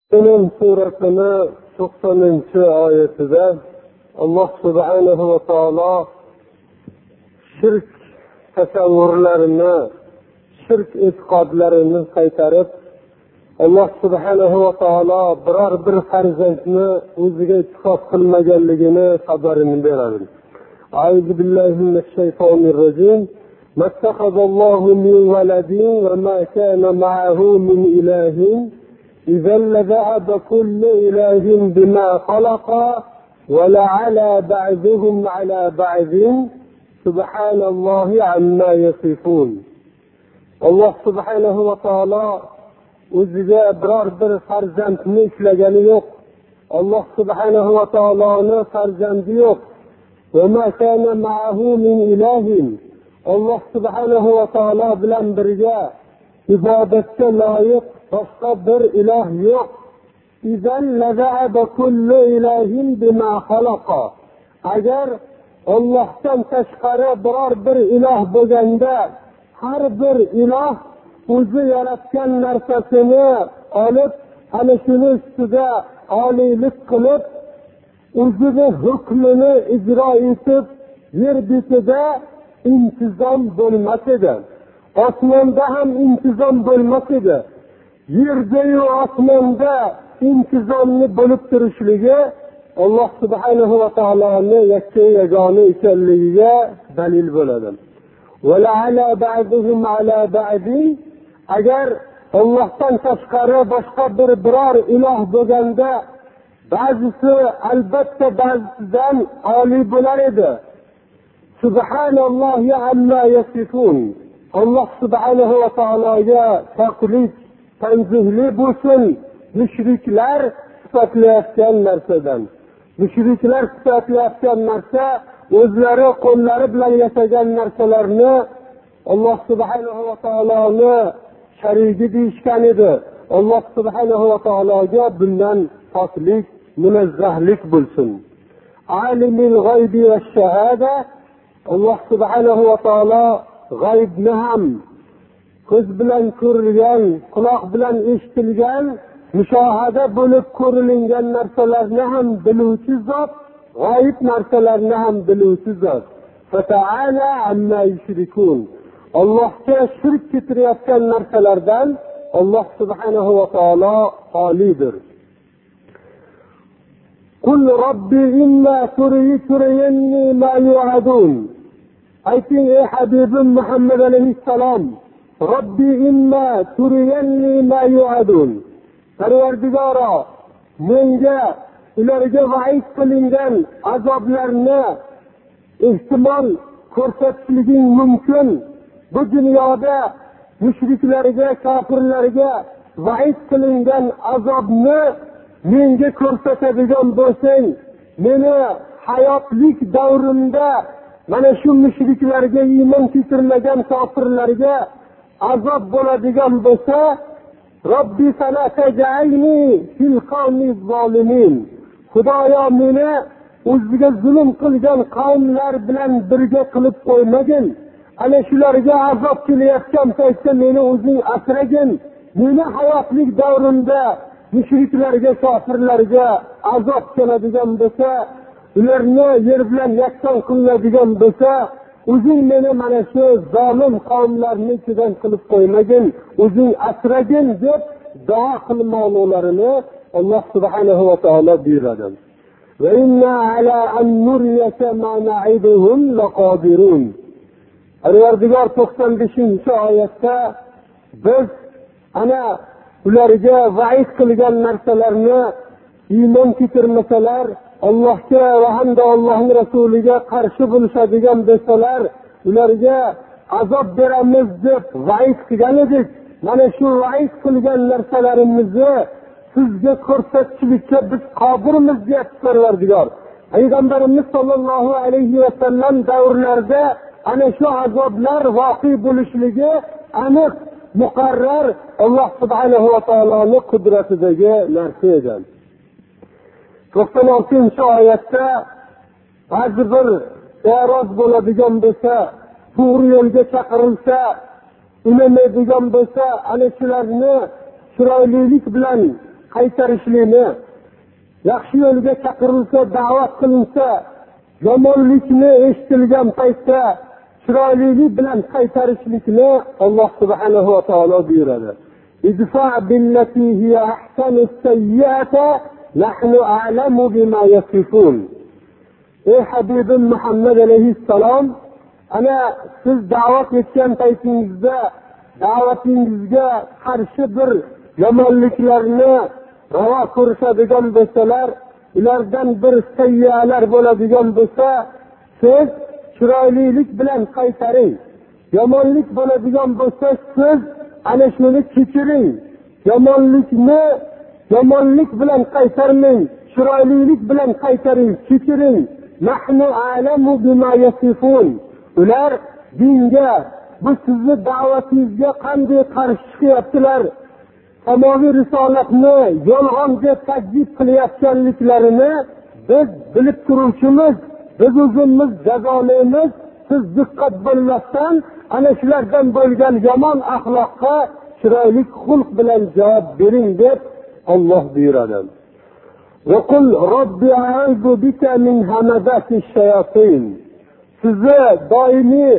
Mü'min suresinin 90. ayetinde Allah subhanahu ve taala şirk tasavvurlarini, şirk etiqodlarini qaytarib, Allah subhanahu ve taala biror bir farzandni o'ziga ittifoq qilmaganligini xabarini beradi. A'udhu billahi minash shaytonir rojim. Mattakhadallohu min waladin va ma kana ma'ahu min ilahin. إذا لذهب كل إله بما خلق ولعلى بعضهم على بعض سبحان الله عما يصفون. الله سبحانه وتعالى o'ziga biror bir farzandni ishlagani yo'q. Alloh subhanahu va taoloning farzandi yo'q. Va ma kana ma'ahu min ilahin. Alloh subhanahu va taolo bilan birga ibodatga loyiq boshqa bir iloh yo'q. İzan lazaba kullu ilahin bima xalaqa. Agar Allohdan tashqari biror bir iloh bo'lganda, har bir iloh o'zi yaratgan narsasini olib, ana shuni ustida oliylik qilib, o'zining hukmini ijro etib, yer betida intizom bo'lmas edi. Osmonda ham intizom bo'lmas edi. Yerda-yu osmonda intizomni bo'lib turishligi Alloh subhanahu va taoloning yakka yagona ekanligiga dalil bo'ladi. Va la'ala ba'duhum ala ba'di. Agar Allohdan tashqari boshqa biror iloh bo'lganda, ba'zisi albatta ba'zisidan oliy bo'lar edi. Subhanallohi amma yasifun. Alloh subhanahu va taologa taqlid tanzihli bo'lsin mushriklar sifatlayotgan narsadan. Mushriklar sifatlayotgan narsa o'zlari qo'llari bilan yasagan narsalarni Alloh subhanahu va taoloni sharigi deyishgan edi. Alloh subhanahu va taologa bundan poklik, munazzahlik bo'lsin. Alimul g'aybi va shahada. Alloh subhanahu va taolo g'aybni ham ko'z bilan ko'rilgan, quloq bilan eshitilgan, mushohada bo'lib ko'rilgan narsalarni ham biluvchi zot, g'oyib narsalarni ham biluvchi zot. Fata'ala amma yushrikun. Allohga shirk keltirayotgan narsalardan Alloh subhanahu va taolo olidir. Qul robbi imma turiyanni ma yu'adun. Ayting ey Habibim Muhammad alayhissalom, Robbi imma turiyanni ma yu'adun. Parvardigoro, menga ularga va'id qilingan azoblarni ehtimol ko'rsatishliging mumkin. Bu dunyoda mushriklarga, kofirlarga va'id qilingan azobni menga ko'rsatadigan bo'lsang, meni hayotlik davrimda mana shu mushriklarga, iymon keltirmagan kofirlarga azob bo'ladigan bo'lsa, Robbi fala taj'alni fil qawmi zolimin. Xudoyo, meni o'ziga zulm qilgan qavmlar bilan birga qilib qo'ymagin. Ana shularga azob kelayotgan paytda meni o'zing asragin. Meni hayotlik davrimda mushriklarga, kofirlarga azob keladigan bo'lsa, ularni yer bilan yakson qiladigan bo'lsa, o'zing meni mana shu zolim qavmlarning ichidan qilib qo'ymagin, o'zing asragin deb duo qilmoqlarini Alloh subhanahu va taolo buyuradi. Va inna ala an nuriyaka ma na'iduhum laqadirun. Parvardigor 95-oyatda biz ana ularga va'id qilgan narsalarni iymon keltirmasalar, Allohga va hamda Allohning rasuliga qarshi bo'lishadigan bo'lsalar, ularga azob beramiz deb va'id qilgan edik. Mana shu va'id qilgan narsalarimizni sizga ko'rsatishlikka biz qodirmiz deb Parvardigor. Payg'ambarimiz sollallohu alayhi va sallam davrlarida ana shu azoblar voqe bo'lishligi aniq, muqarrar Alloh subhanahu va taoloning qudratidagi narsa edi. 96-oyatda ba'zi bir e'roz bo'ladigan bo'lsa, to'g'ri yo'lga chaqirilsa, unamaydigan bo'lsa, ana shularni chiroylilik bilan qaytarishlikni, yaxshi yo'lga chaqirilsa, da'vat qilinsa, yomonlikni eshitilgan paytda chiroylilik bilan qaytarishlikni Alloh subhanahu va taolo buyuradi. Idfa billati hiya ahsanu sayyi'ata nahnu a'lamu bima yasifun. Ey Habibim Muhammad alayhissalom, ana siz da'vat etgan paytingizda da'vatingizga qarshi bir yomonliklarni ravo ko'rishadigan bo'lsalar, ulardan bir sayyalar bo'ladigan bo'lsa, siz chiroylilik bilan qaytaring. Yomonlik bo'ladigan bo'lsa, siz ana shuni kechiring. Yomonlik bilan qaytarmang, chiroylilik bilan qaytaring, kechiring. Nahnu a'lamu bima yasifun. Ular dinga, bu sizni da'vatingizga qanday qarshi chiqyaptilar, samoviy risolatni yolg'on deb takzib qilayotganliklarini biz bilib turuvchimiz, biz o'zimiz jazolaymiz. Siz diqqat bo'lmasdan ana shulardan bo'lgan yomon axloqqa chiroyli xulq bilan javob bering deb Alloh buyuradi. Va qul robbi a'udhu bika min hamazatish shayatin. Sizni doimiy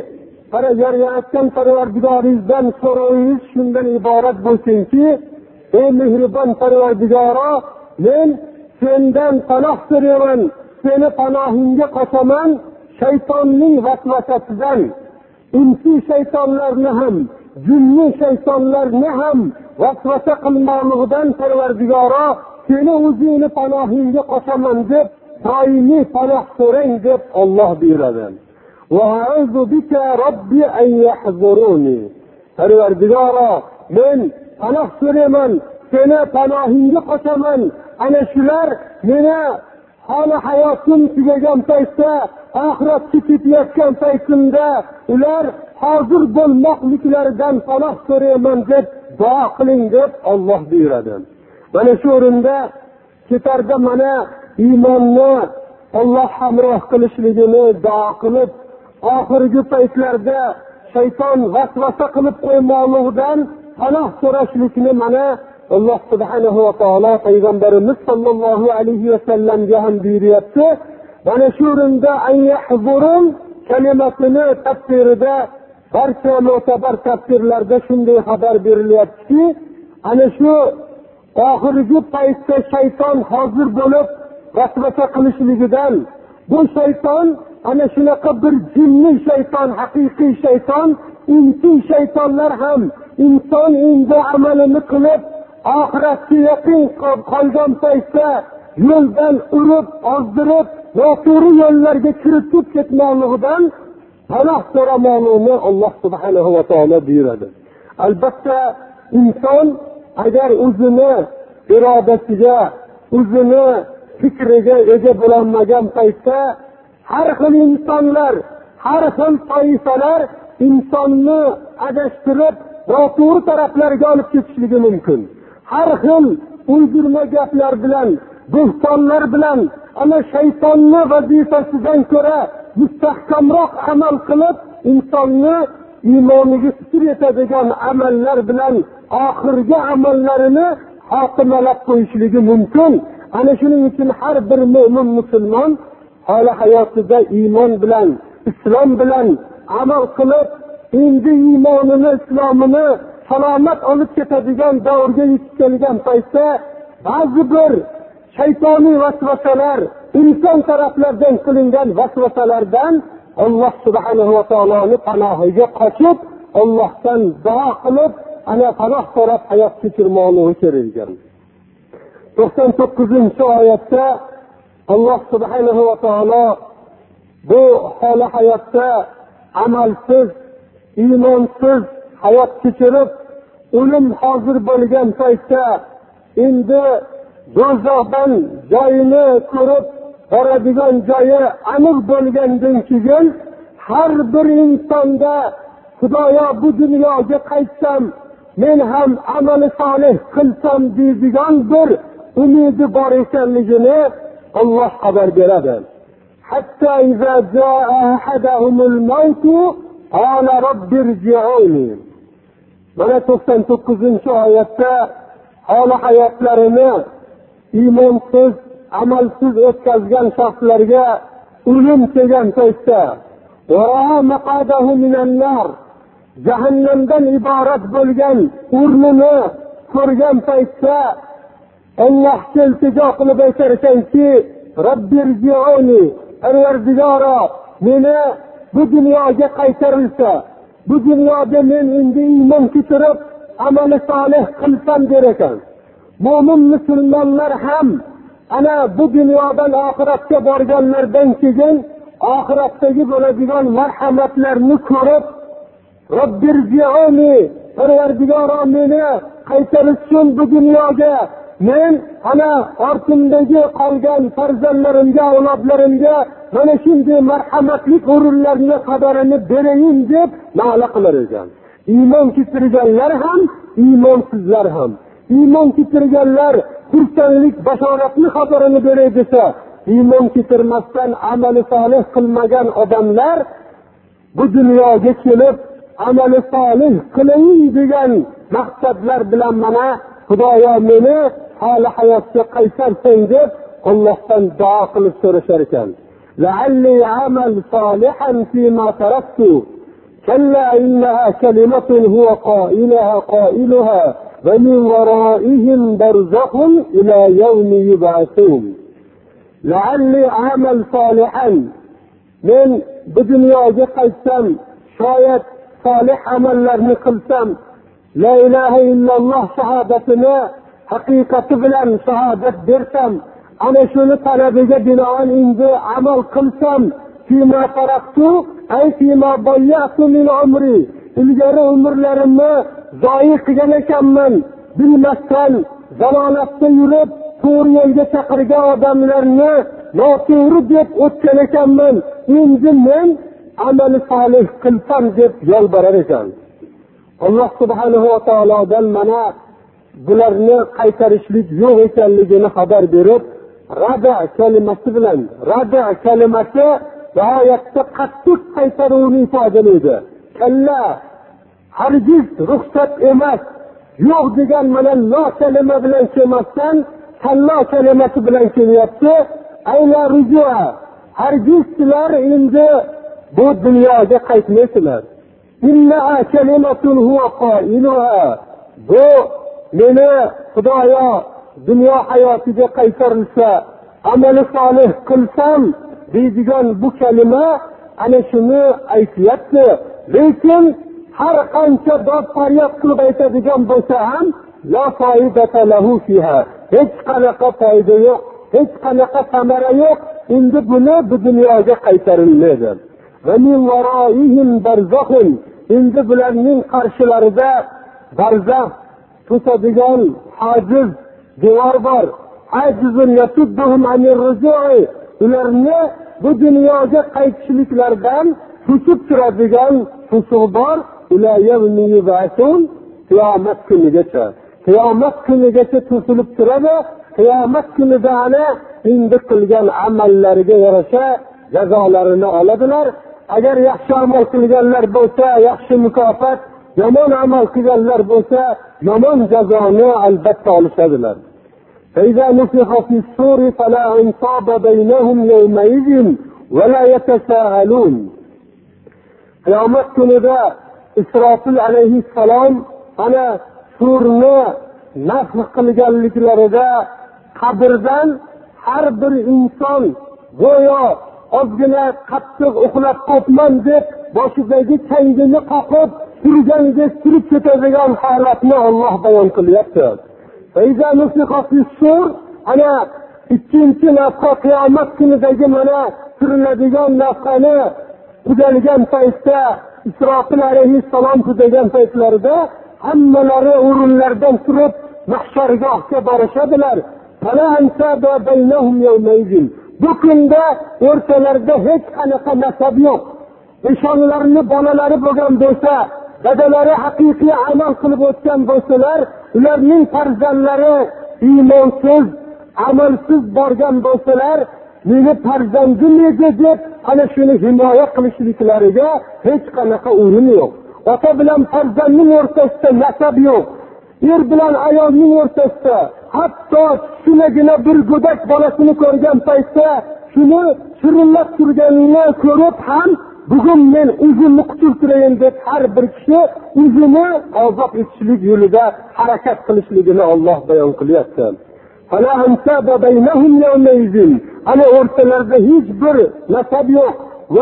yaratgan Parvardigoringizdan so'rovingiz shundan iborat bo'lsinki, ey mehribon Parvardigoro, men sendan panoh so'rayman, seni panohingga qochaman shaytonning vasvasasidan. Insi shaytonlarni ham, jinni shaytonlarni ham vasvasa qilmoqligidan Parvardigoro, seni o'zingni panohingga qochaman deb doimiy panoh so'rang deb Alloh buyuradi. Va a'udhu bika robbi an yahzuruni. Parvardigoro, men panoh so'rayman, seni panohingga qochaman. Ana shular meni hali hayotim tugagan paytda, oxiratga ketayotgan paytimda ular hozir bo'lmoqliklaridan panoh so'rayman deb duo qiling deb Alloh buyuradi. Mana shu o'rinda ketarda mana iymonni Alloh hamroh qilishligini duo qilib, oxirgi paytlarda shayton vasvasa qilib qo'ymoqligidan panoh so'rashlikni mana Alloh subhanahu va taolo payg'ambarimiz sollallohu alayhi va sallamga ham buyuryapti. Mana shu o'rinda ayyahzurun kalimasini tafsirida barcha mo'tabar tafsirlarda shunday xabar berilyaptiki, ana shu oxirgi paytda shayton hozir bo'lib vasvasa qilishligidan, bu shayton ana shunaqa bir jinni shayton, haqiqiy shayton, insiy shaytonlar ham inson endi amalini qilib oxiratga yaqin qolgan paytda yo'ldan urib, ozdirib, noto'g'ri yo'llarga kiritib ketmoqligidan panoh so'ramoqligini Alloh subhanahu va taolo buyuradi. Albatta inson agar o'zini irodasiga, o'zini fikriga ega bo'lolmagan paytda har xil insonlar, har xil toifalar insonni adashtirib, noto'g'ri taraflarga olib ketishligi mumkin. Har xil uydurma gaplar bilan, bo'htonlar bilan ana shaytonni vazifasidan ko'ra mustahkamroq amal qilib, insonni iymoniga putur etadigan amallar bilan oxirgi amallarini xotimalab qo'yishligi mumkin. Ana shuning uchun har bir mo'min musulmon hali hayotida iymon bilan, islom bilan amal qilib, endi iymonini, islomini salomat olib ketadigan davrga yetib kelgan paytda ba'zi bir shaytoniy vasvasalar, inson taraflaridan qilingan vasvasalardan Alloh subhanahu va taoloning panohiga qochib, Allohdan duo qilib, ana panoh so'rab hayot kechirmoqligi kerak ekan. 99-oyatda Alloh subhanahu va taolo bu holi hayotda amalsiz, iymonsiz hayot kechirib, o'lim hozir bo'lgan paytda endi do'zaxdan joyini ko'rib, boradigan joyi aniq bo'lgandan keyin har bir insonda Xudoyo bu dunyoga qaytsam, men ham amali solih qilsam deydigan bir umidi bor ekanligini Alloh xabar beradi. Hatta iza jaa ahadahumul maut qala rabbirji'uni. Mana 99-oyatda holi hayotlarini iymonsiz, amalsiz o'tkazgan shaxslarga o'lim kelgan paytda jahannamdan iborat bo'lgan o'rnini ko'rgan paytda Allohga iltijo qilib aytar ekanki, Robbirji'uni, Parvardigoro, meni bu dunyoga qaytarilsa, bu dunyoda men endi iymon keltirib amali solih qilsam der ekan. Mo'min musulmonlar ham ana bu dunyodan oxiratga borganlardan keyin oxiratdagi bo'ladigan marhamatlarni ko'rib, Robbirji'uni, Parvardigoro, meni qaytarishsin bu dunyoga, men ana ortimdagi qolgan farzandlarimga, avlodlarimga mana shunday marhamatli o'rinlarni xabarini berayin deb nola qilar ekan. Iymon keltirganlar ham, iymonsizlar ham. Iymon keltirganlar xursandlik, bashoratli xabarini beray desa, iymon keltirmasdan amali solih qilmagan odamlar bu dunyoga kelib amali solih qilayin degan maqsadlar bilan mana Xudoyo meni hali hayotga qaytarsang deb Allohdan duo qilib so'rashar ekan. La'alli amal solihan fima taraktu kalla innaha kalimatun huwa qailuha va min waraihim barzakhun ila yawmi yub'athun. La'alli amal solihan, men bu dunyoga qaytsam, shoyat solih amallarni qilsam, la ilaha illalloh shahodatini haqiqati bilan shahodat bersam, ana shuni talabiga binoan endi amal qilsam, fima taraktu ay fima bayyatu min umri, ilgari umrlarimni zoyi qilgan ekanman, bilmasdan zalolatda yurib to'g'ri yo'lga chaqirgan odamlarni noto'g'ri deb o'tgan ekanman, endi men amali solih qilsam deb yolborar ekan. Alloh subhanahu va taolodan mana bularni qaytarishlik yo'q ekanligini xabar berib, rada kalimasi bilan, rada kalimasi g'oyatda qattiq qaytaruvni ifodalaydi. Kalla, hargiz ruxsat emas, yo'q degan mana la kalima bilan kelmasdan kalla kalimasi bilan kelyapti. Ayla rujua, hargiz sizlar endi bu dunyoga qaytmaysizlar. Innaha kalimatun huwa qailuha, bu meni Xudoyo dunyo hayotiga qaytarilsa, amali solih qilsam deydigan bu kalima ana shuni aytyapti. Lekin har qancha dod faryod qilib aytadigan bo'lsa ham la foydata lahu fiha, hech qanaqa foyda yo'q, hech qanaqa samara yo'q. Endi buni bu dunyoga qaytarilmaydi. Va min waraihim barzakhun, endi bularning qarshilarida barzax tutadigan hajiz devor bor. Hajizun yasudduhum anir rujui, ularni bu dunyoga qaytishliklardan tutib turadigan to'siq bor. Ular yawmi yub'athun, qiyomat kunigacha, qiyomat kunigacha to'silib turadi. Qiyomat kunida ana endi qilgan amallariga yarasha jazolarini oladilar. Agar yaxshi amal qilganlar bo'lsa yaxshi mukofot, yomon amal qilganlar bo'lsa yomon jazoni albatta olishadilar. فإذا نفخ في الصور فلا انصاب بينهم يومئذ ولا يتساءلون. qiyomat kunida Isrofil alayhissalom ana surni nafx qilganliklarida qabrdan har bir inson go'yo ozgina qattiq uxlab qopman deb boshidagi changini qoqib turgandek turib ketadigan holatni Alloh bayon qilyapti. Fayza nufiqa fis-sur, ana ikkinchi nafqa qiyomat kunidagi mana turiladigan nafqani tugalgan paytda, Isrofil alayhissalom tugagan paytlarida hammalari o'rinlardan turib mahshargohga borishadilar. Fala ansaba baynahum yawmaydin. Bu kunda o'rtalarida hech qanaqa nasab yo'q. Nishonlarni bolalari bo'lgan bo'lsa, dadalari haqiqiy amal qilib o'tgan bo'lsalar, ularning farzandlari iymonsiz, amalsiz borgan bo'lsalar, meni farzandim edi deb ana shuni himoya qilishliklariga hech qanaqa o'rin yo'q. Ota bilan farzandning o'rtasida nasab yo'q. er bilan ayolning o'rtasida, hatto kichkinagina bir go'dak bolasini ko'rgan paytda shuni chirillab turganini ko'rib ham bugun men o'zimni qutultirayin deb har bir kishi o'zini ozod etishlik yo'lida harakat qilishligini Alloh bayon qilyapti. Ana o'rtalarida hech bir nasab yo'q.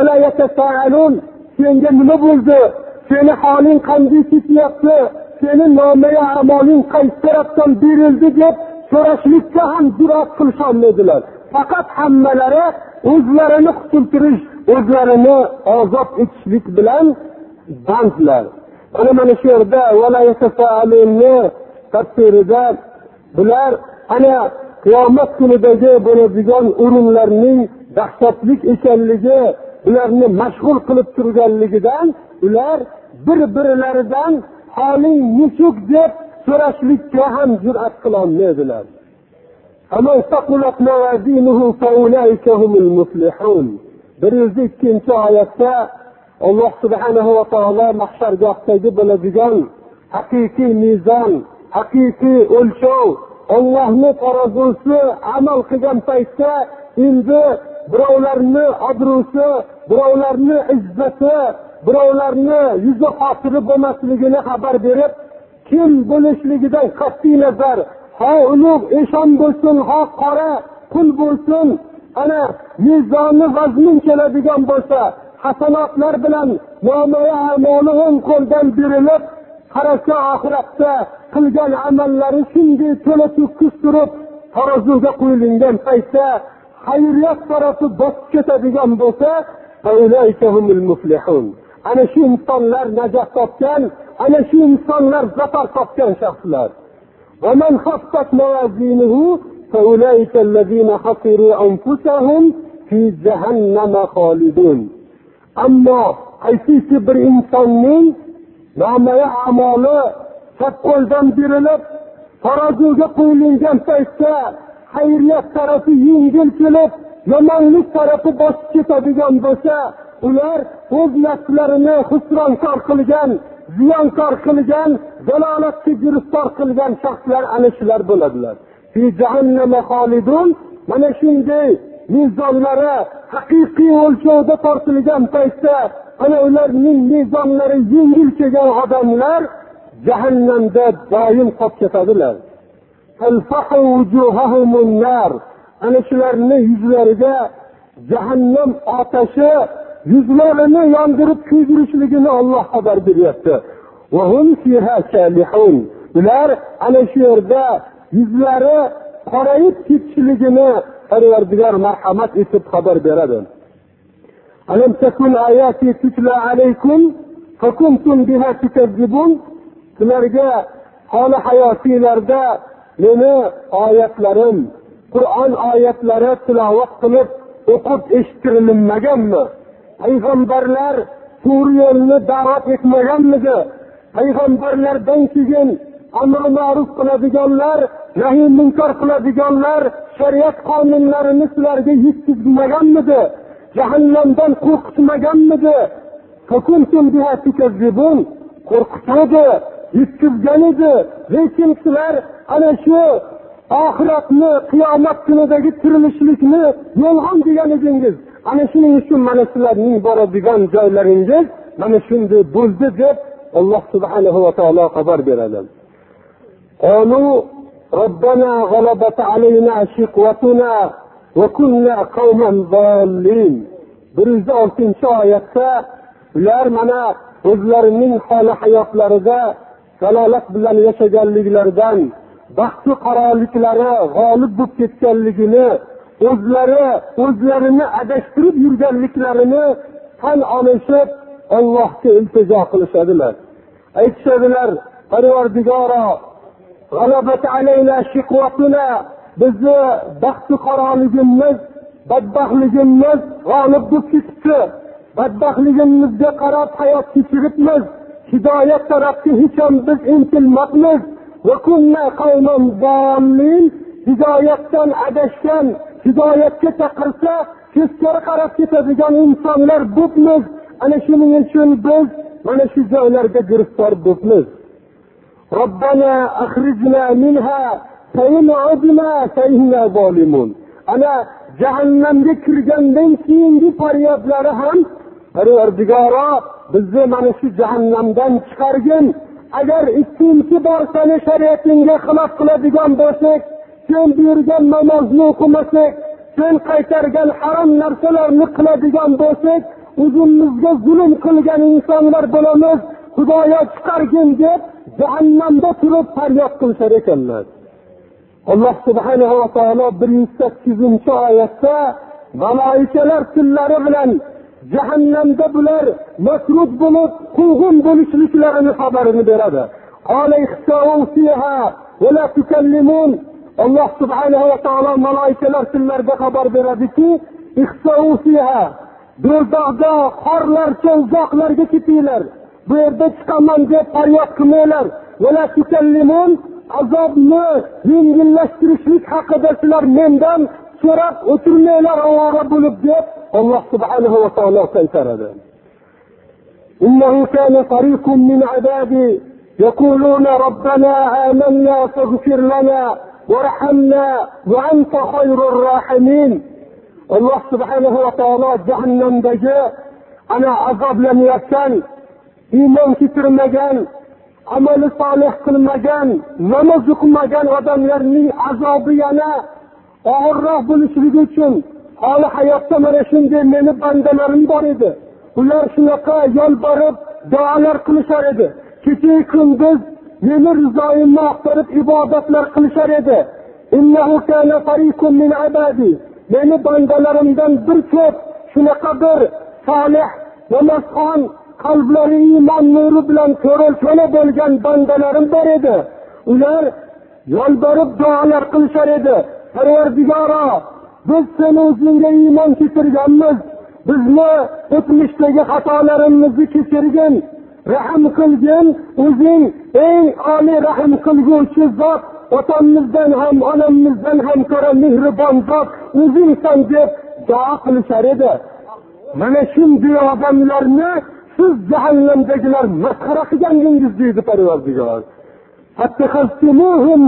Senga nima bo'ldi? Seni holing qanday ketyapti? Seni nomaya amoling qaysi tarafdan berildi deb so'rashlikka ham jur'at qilisholmaydilar. Faqat hammalari o'zlarini qutultirish, o'zlarini ozod etishlik bilan bandlar. Mana shu yerda tafsirida bular ana qiyomat kunidagi bo'ladigan o'rinlarning dahshatli ekanligi, ularni mashg'ul qilib turganligidan ular bir-birlaridan holing nechuk deb so'rashlikka ham jur'at qila olmaydilar. Ama saqulat mawazinuhu faulaika humul muflihun. 102-oyatda Alloh subhanahu va taolo mahshargohdagi bo'ladigan haqiqiy mezon, haqiqiy o'lchov, Allohning tarozusi amal qilgan paytda endi birovlarni obro'si, birovlarni izzati, birovlarni yuzi xotiri bo'lmasligini xabar berib, kim bo'lishligidan qat'iy nazar, ha ulug' eshon bo'lsin, ha qora qul bo'lsin, ana mezoni vazmin keladigan bo'lsa, hasanotlar bilan nomaya amali o'ng qo'ldan berilib, qarasa oxiratda qilgan amallari shunday to'la to'kis turib tarozuga qo'yilgan paytda xayriyat tarafi bosib ketadigan bo'lsa, faulaikahumul muflihun. Ana shu insonlar najot topgan, ana shu insonlar zafar topgan shaxslar. Va man khaffat mawazinuhu faulaika allazina khasiru anfusahum fi jahannam khalidun. Ammo qaysi bir insonning nomaya amali chap qo'ldan berilib tarozuga qo'yilgan paytda xayriyat tarafi yengil kelib, yomonlik tarafi bosib ketadigan bo'lsa, ular o'z nafslarini xusronkor qilgan, ziyonkor qilgan, dalolatga giriftor qilgan shaxslar ana shular bo'ladilar. Fi jahannam khalidun. Mana shunday mezonlari haqiqiy o'lchovda tortilgan paytda ana ularning mezonlari yengil kelgan odamlar jahannamda doim qolib ketadilar. Alfahu wujuhahumun nar. Ana shularning yuzlariga jahannam otashi yuzlarini yondirib kuydirishligini Alloh xabar beryapti. Va hum fiha salihun. Ular ana shu yerda yuzlari qorayib ketishligini Parvardigor marhamat etib xabar beradi. Alam takun ayati tutla alaykum fakuntum biha tukazzibun. Sizlarga holi hayotingizda meni oyatlarim, Qur'on oyatlari tilovat qilib o'qib eshittirilmaganmi? Payg'ambarlar to'g'ri yo'lni da'vat etmaganmidi? Payg'ambarlardan keyin amr ma'ruf qiladiganlar, nahiy munkar qiladiganlar shariat qonunlarini sizlarga yetkazmaganmidi? Jahannamdan qo'rqitmaganmidi? Fakuntum biha tukazzibun. Qo'rqitadi, yetkazgan edi. Lekin sizlar ana shu oxiratni, qiyomat kunidagi tirilishlikni yolg'on degan edingiz. Ana shuning uchun mana sizlarning boradigan joylaringiz mana shunday bo'ldi deb Alloh subhanahu va taolo xabar beradi. Qalu robbana g'alabat alayna shiqwatuna va kunna qawman zallin. 106-oyatda ular mana o'zlarining holi hayotlarida dalolat bilan yashaganliklaridan, baxtli qarorliklari g'olib bo'lib ketganligini, o'zlarini adashtirib yurganliklarini tan olishib Allohga iltijo qilishadilar. Aytishadilar, Parvardigoro, g'alabat alayna shiqwatuna, bizni baxtli qarorligimiz, badbaxtligimiz g'olib bo'lib ketibdi. Badbaxtligimizga qarab hayot kechiribmiz. Hidoyat tarafga hech ham biz intilmoqmiz. Va kunna qawman zallin. Hidoyatdan adashgan, hidoyatga chaqirsa teskari qarab ketadigan insonlar bo'libmiz. Ana shuning uchun biz mana shu joylarga giriftor bo'libmiz. Robbana akhrijna minha fa in udna fa inna zalimun. Ana jahannamga kirgandan keyingi faryodlari ham Parvardigoro bizni mana shu jahannamdan chiqargin. Agar ikkinchi bor seni shariatingga xilof qiladigan bo'lsak, sen buyurgan namozni o'qimasak, sen qaytargan harom narsalarni qiladigan bo'lsak, o'zimizga zulm qilgan insonlar bo'lamiz. Xudoyo chiqargin deb jahannamda turib faryod qilishar ekanlar. Alloh subhanahu va taolo 108-oyatda malaikalar tillari bilan jahannamda bular masrud bo'lib, quvg'in bo'lishliklarini xabarini beradi. Qala ihsa'u fiha va la tukallimun. Alloh subhanahu va taolo malaikalar tillarida xabar beradiki, ihsa'u fiha, do'zaxda qorlarcha uzoqlarga ketinglar. Bu yerda chiqaman deb faryod qilmanglar. Va la tukallimun, azobni yengillashtirishlik haqida sizlar mendan so'rab o'tirmanglar ovora bo'lib deb Alloh subhanahu va taolo aytadi. Innahu kana fariqun min ibadi yaquluna robbana amanna faghfir lana warhamna va anta khayrur rahimin. Alloh subhanahu va taolo jahannamdagi ana azoblanayotgan, iymon keltirmagan, amali solih qilmagan, namoz o'qimagan odamlarning azobi yana og'irroq bo'lishligi uchun hali hayotda mana shunday meni bandalarim bor edi. Ular shunaqa yolborib duolar qilishar edi. Kecha kunduz meni rizoyimni axtarib ibodatlar qilishar edi. Innahu kana fariqun min ibadi. Meni bandalarimdan bir ko'p shunaqa bir solih, namozxon, qalblari iymon nuri bilan ko'rolchana bo'lgan bandalarim bor edi. Ular yolborib duolar qilishar edi. Parvardigoro, biz seni o'zingga iymon keltirganmiz. Bizni o'tmishdagi xatolarimizni kechirgin, rahim qilgin. O'zing eng oliy rahim qilguvchi zot, otamizdan ham, onamizdan ham ko'ra mehribon zot o'zingsan deb duo qilishar edi. Mana shunday odamlarni siz jahannamdagilar masxara qilganingiz deydi Parvardigor. Hattakhastumuhum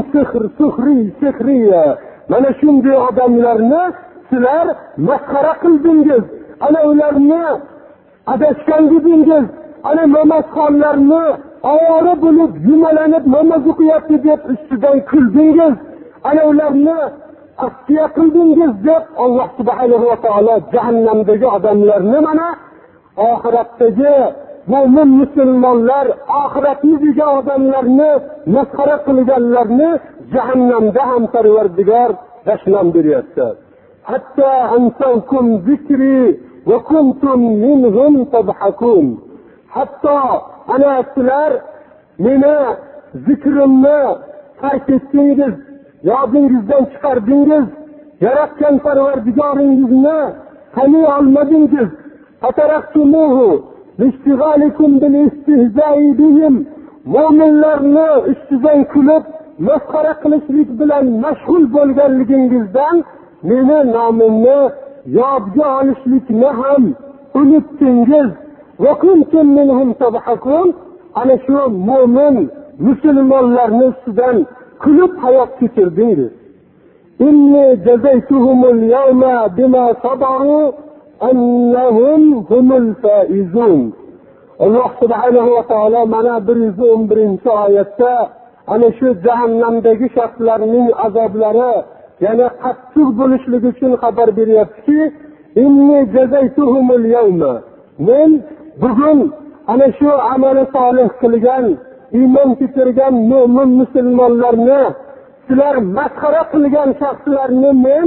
sukhriya. Mana shunday odamlarni sizlar masxara qildingiz. Ana ularni adashgan dedingiz. Ana namozxonlarni ovora bo'lib yumalanib namoz o'qiyapti deb ustidan kuldingiz. Ana ularni askiya qildingiz deb Alloh subhanahu va taolo jahannamdagi odamlarni mana oxiratdagi mo'min musulmonlar, oxiratni degan odamlarni masxara qilganlarni jahannamda ham Parvardigor tashlab beryapti. Hatta ansawkum zikri va kuntum minhum tadhakun. Hatto ana sizlar meni zikrimni tark etdingiz, yodingizdan chiqardingiz, yaratgan Parvardigoringizni taniy olmadingiz. Ataraktumuhu lishtighalikum bil istihza'i bihim. Mo'minlarni ustidan kulib masxara qilishlik bilan mashg'ul bo'lganligingizdan meni nomimni yodga olishlikni ham unutdingiz. Va kuntum minhum tadhakun. Ana shu mo'min musulmonlarni ustidan kulib hayot kechirdingiz. Inni jazaytuhumul yawma bima sabaru annahum humul faizun. Alloh subhanahu va taolo mana 111-oyatda ana shu jahannamdagi shaxslarning azoblari yana qattiq bo'lishligi uchun xabar beryaptiki, inni jazaytuhumul yawma. Men bugun ana shu amali solih qilgan, iymon keltirgan mo'min musulmonlarni, sizlar masxara qilgan shaxslarni men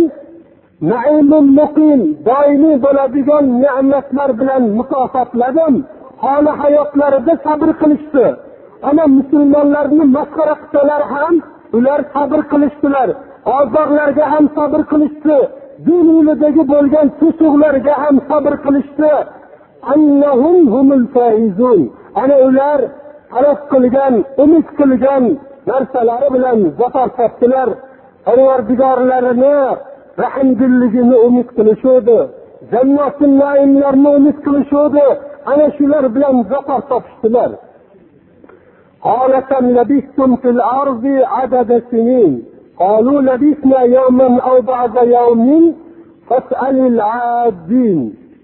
naimul muqim, doimiy bo'ladigan ne'matlar bilan mukofotladim. Hali hayotlarida sabr qilishdi. Ana musulmonlarni masxara qilsalar ham ular sabr qilishdilar. Azoblarga ham sabr qilishdi. Din yo'lidagi bo'lgan to'siqlarga ham sabr qilishdi. Annahum humul faizun. Ana ular talab qilgan, umid qilgan narsalari bilan zafar topdilar. Parvardigorlarini rahmdilligini umid qilishdi. Jannatin naimlarini umid qilishdi. Ana shular bilan zafar topishdilar. قال كم لبثتم في الأرض عدد سنين قالوا لبثنا يوما أو بعض يوم فاسأل العادين.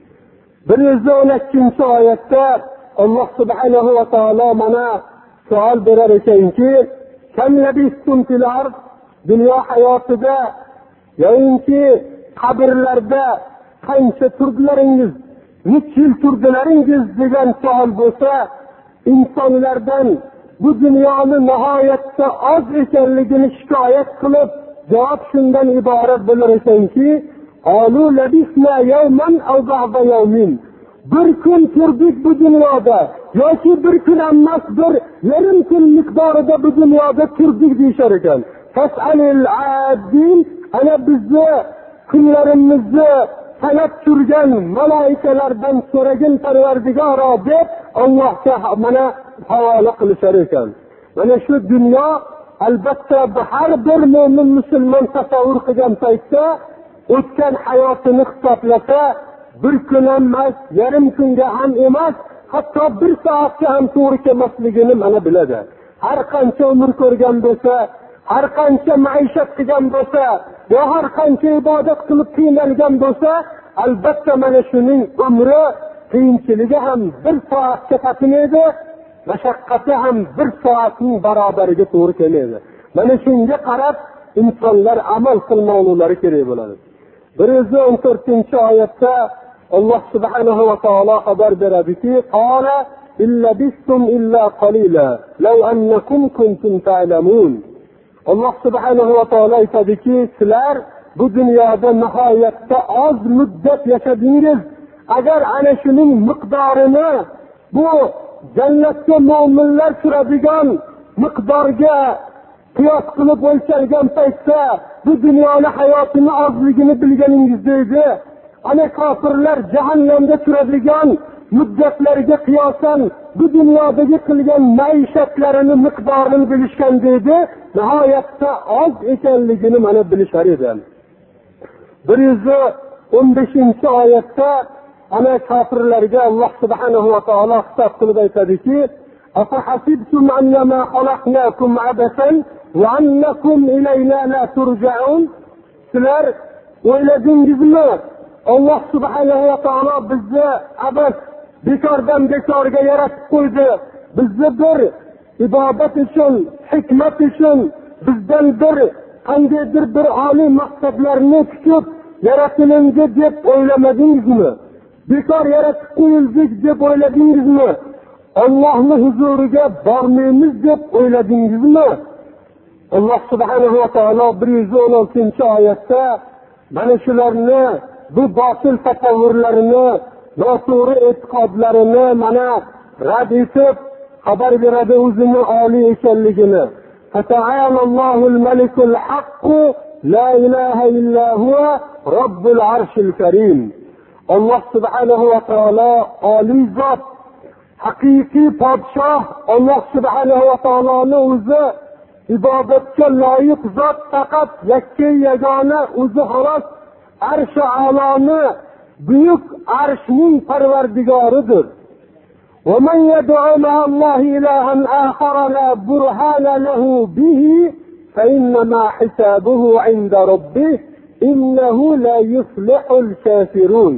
112 oyatda Alloh subhanahu va taolo mana savol berar ekanki, kam labistum fil ard, dunyo hayotida yoinki qabrlarda qancha turdilaringiz, necha yil turdilaringiz degan savol bo'lsa, insonlardan bu dunyoni nihoyatda oz ekanligini shikoyat qilib javob shundan iborat bo'lar ekanki, qalu labisna yawman aw ba'da yawmin, bir kun turdik bu dunyoda yoki bir kun emas, bir yarim kun miqdorida bu dunyoda turdik deyishar ekan. Fasalil adin, ana bizni kunlarimizni sanab turgan malaikalardan so'ragin Parvardigoro deb Allohga mana havola qilishar ekan. Mana shu dunyo albatta har bir mo'min musulmon tasavvur qilgan paytda o'tgan hayotini hisoblasa, bir kun emas, yarim kunga ham emas, hatto bir soatga ham to'g'ri kelmasligini mana biladi. Har qancha umr ko'rgan bo'lsa, har qancha maishat qilgan bo'lsa, va har qancha ibodat qilib qiynalgan bo'lsa, albatta mana shuning umri qiyinchiligi ham bir soatga tatimaydi, mashaqqati ham bir soatning barobariga to'g'ri kelmaydi. Mana shunga qarab insonlar amal qilmoqlari kerak bo'ladi. 114-oyatda Alloh subhanahu va taolo xabar beradiki, qala illa bistum illa qalila law annakum kuntum ta'lamun. Alloh subhanahu va taolo aytadiki, sizlar bu dunyoda nihoyatda oz muddat yashadingiz. Agar ana shuning miqdorini bu jannatga mu'minlar turadigan miqdorga qiyos qilib o'lchalgan paytda bu dunyoning hayotini ozligini bilganingizda edi, ana kofirlar jahannamda turadigan muddatlarga qiyosan bu dunyodagi qilgan maishatlarini miqdorini bilishgan dedi, nihoyatda oz ekanligini mana bilishar edi. 115-oyatda ana kofirlarga Alloh subhanahu va taolo xitob qilib aytadiki, afahasibtum annama xalaqnakum abasan va annakum ilayna la turja'un. Sizlar o'yladingizmi, Alloh subhanahu va taolo bizni abas bekordan bekorga yaratib qo'ydi, bizni bir ibodat uchun, hikmat uchun, bizdan bir qandaydir bir oliy maqsadlarni kutib yaratilindi deb o'ylamadingizmi? Bekor yaratib qo'yildik deb o'yladingizmi? Allohning huzuriga bormaymiz deb o'yladingizmi? Alloh subhanahu va taolo 116-oyatda mana shularni, bu botil tasavvurlarini, noto'g'ri e'tiqodlarini mana rad etib xabar beradi o'zini oliy ekanligini. Fata'alallohul malikul haqq la ilaha illa huwa robbul arshil karim. Alloh subhanahu va taolo oliy zot, haqiqiy podshoh Alloh subhanahu va taoloning o'zi, ibodatga loyiq zot faqat yakka yagona o'zi xolos, arsh-i a'loni buyuk arshning parvardigoridir. ومن يدعو مع الله إلها آخر لا برهان له به فإنما حسابه عند ربه إنه لا يفلح الكافرون.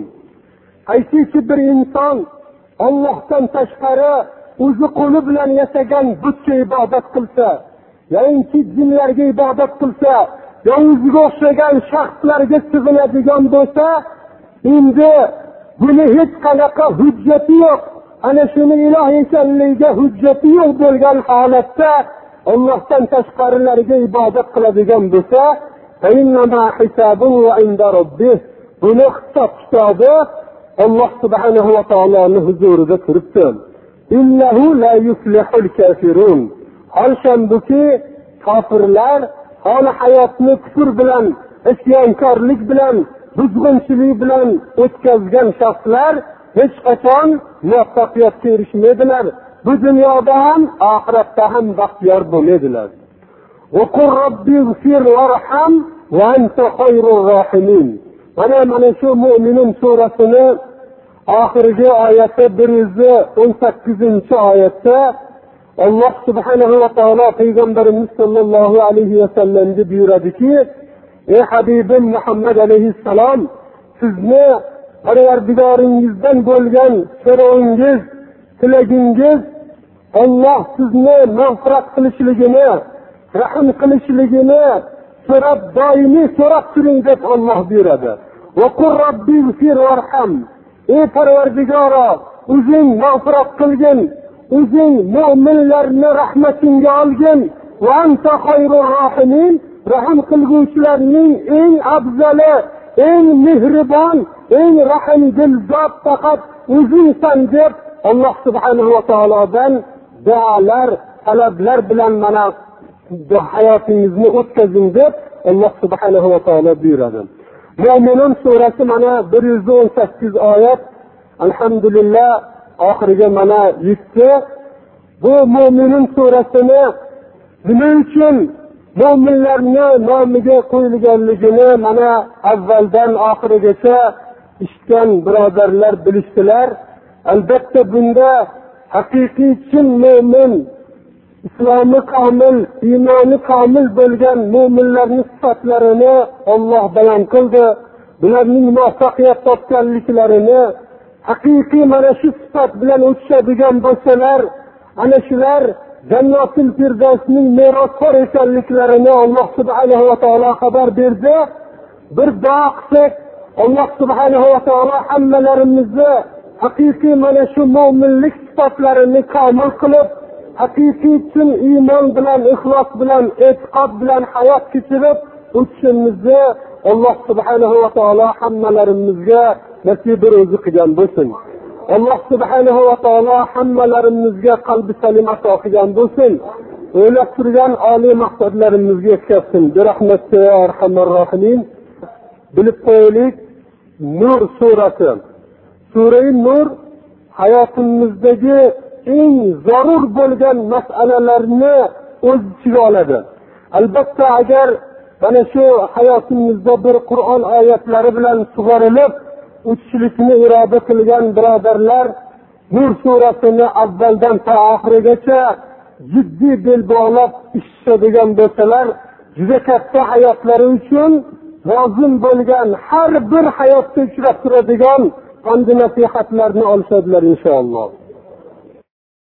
Qaysi bir inson Allohdan tashqari o'zi qo'li bilan yasagan butga ibodat qilsa, yoki jinlarga ibodat qilsa, yo o'ziga o'xshagan shaxslarga sig'inadigan bo'lsa, endi buni hech qanaqa hujjati yo'q, ana shuni iloh ekanligiga hujjati yo'q bo'lgan holatda Allohdan tashqarilarga ibodat qiladigan bo'lsa, innama hisabuhu inda robbih, buni hisob kitobi Alloh subhanahu va taoloning huzurida turibdi. Innahu la yuflihul kafirun. Holshambuki kofirlar hali hayotni kufr bilan, isyonkorlik bilan, buzg'unchilik bilan o'tkazgan shaxslar hech qachon muvaffaqiyatga erishmaydilar. Bu dunyoda ham, oxiratda ham baxtiyor bo'lmaydilar. Va qur robbighfir varham va anta xayrur rohimin. Mana shu Mo'minun surasini oxirgi oyati 118-oyatda Alloh subhanahu va taolo payg'ambarimiz sollallohu alayhi vasallamga buyuradiki, ey Habibim Muhammad alayhissalom, sizni Parvardigoringizdan bo'lgan so'rovingiz, tilagingiz Alloh sizni mag'firat qilishligini, rahim qilishligini so'rab, doimiy so'rab turing deb Alloh buyuradi. Va qur robbigfir varham. Ey Parvardigoro, o'zing mag'firat qilgin, o'zing mu'minlarni rahmatingga olgin. Va anta xayrur rohimin. Rahim qilguvchilarning eng afzali, eng mehribon, eng rahimdil zot faqat o'zingsan deb Alloh subhanahu va taolodan duolar, talablar bilan mana hayotingizni o'tkazing deb Alloh subhanahu va taolo buyuradi. Mo'minun surasi mana 118 oyat. Alhamdulillah oxiriga mana yetdi. Bu Mo'minun surasini nima uchun mo'minlarni nomiga qo'yilganligini mana avvaldan oxirigacha eshitgan birodarlar bilishdilar. Albatta bunda haqiqiy chin mo'min, islomi komil, iymoni komil bo'lgan mo'minlarning sifatlarini Alloh bayon qildi. Bularning muvaffaqiyat topganliklarini, haqiqiy mana shu sifat bilan o'tishadigan bo'lsalar, ana shular Jannatul Firdavsning merosxo'r ekanliklarini Alloh subhanahu va taolo xabar berdi. Bir duo qilsak, Alloh subhanahu va taolo hammalarimizni haqiqiy mana shu mo'minlik sifatlarini komil qilib, haqiqiy chin iymon bilan, ixlos bilan, e'tiqod bilan hayot kechirib o'tishimizni Alloh subhanahu va taolo hammalarimizga nasib o'zi qilgan bo'lsin. Alloh subhanahu va taolo hammalarimizga qalbi salim ato qilgan bo'lsin. O'ylab turgan oliy maqsadlarimizga yetkazsin. Bi rahmatihi ya arhamar rohimin. Bilib qo'yaylik, Nur surasi. Sura-i Nur hayotimizdagi eng zarur bo'lgan masalalarni o'z ichiga oladi. Albatta agar mana shu hayotimizda bir Qur'on oyatlari bilan sug'orilib o'tishlikni iroda qilgan birodarlar Nur surasini avvaldan ta oxirigacha jiddiy bel bog'lab ishlaydigan bo'lsalar, juda katta hayotlari uchun lozim bo'lgan har bir hayotda uchrab turadigan qanday nasihatlarni olishadilar inshaalloh.